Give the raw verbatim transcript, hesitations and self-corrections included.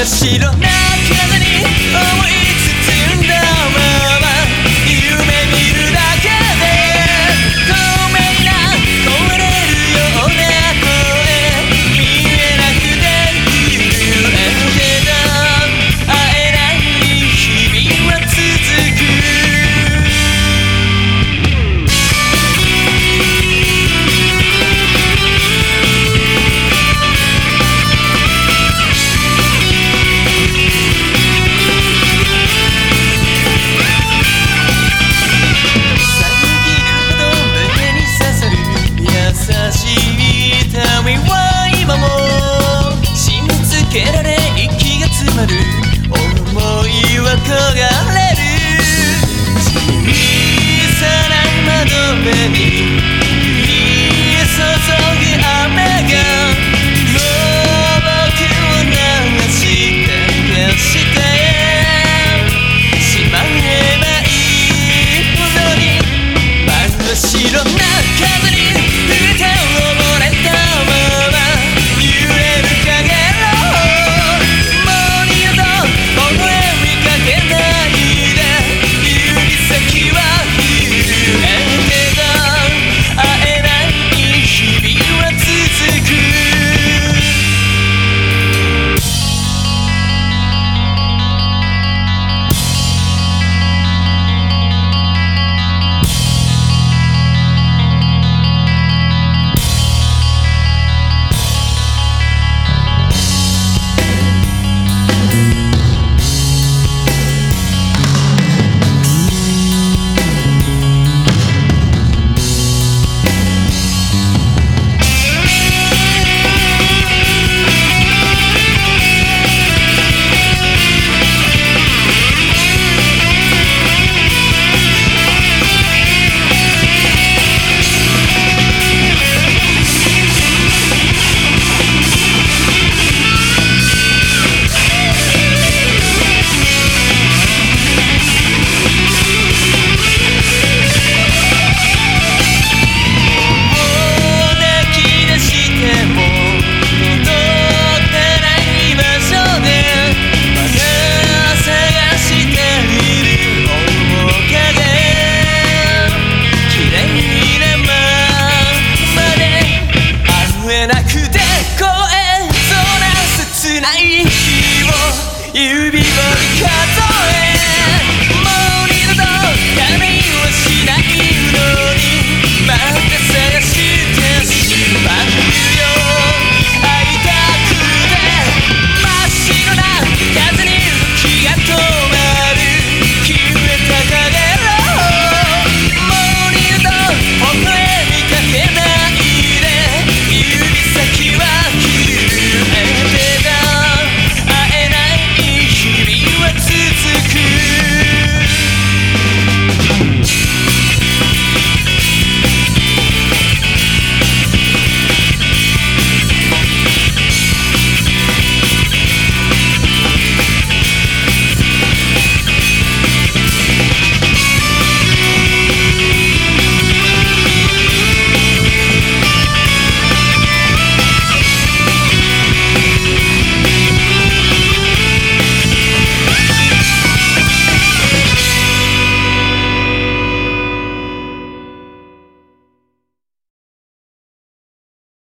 白な風に思い包んだまま夢見るだけで透明な壊れるような声見えなくて震えるけど会えない日々は続く今も締め付けられ息が詰まる想いは焦がれる小さな窓辺に降り注ぐ雨がもう僕を流して消してしまえばいいほどに真っ白な風に歌を溺れたなくて声そうな切ない日を指折り数え